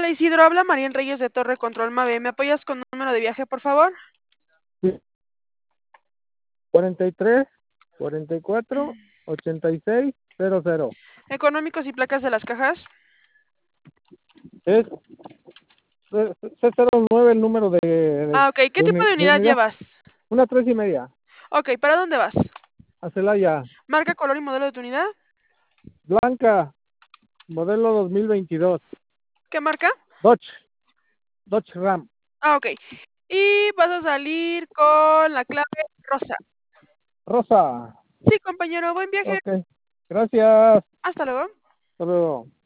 Hola Isidro, habla María Reyes de Torre Control Mave. ¿Me apoyas con un número de viaje, por favor? Sí, 43, 44, 86, 00. Económicos y placas de las cajas. Es C09 el número Ah, ok. ¿Qué tipo de de unidad unidad. llevas? Una 3:30. Ok, ¿para dónde vas? A Celaya. Marca, color y modelo de tu unidad. Blanca, modelo 2022. ¿Qué marca? Dodge. Dodge Ram. Ah, ok. Y vas a salir con la clave rosa. Rosa. Sí, compañero, buen viaje. Ok. Gracias. Hasta luego. Hasta luego.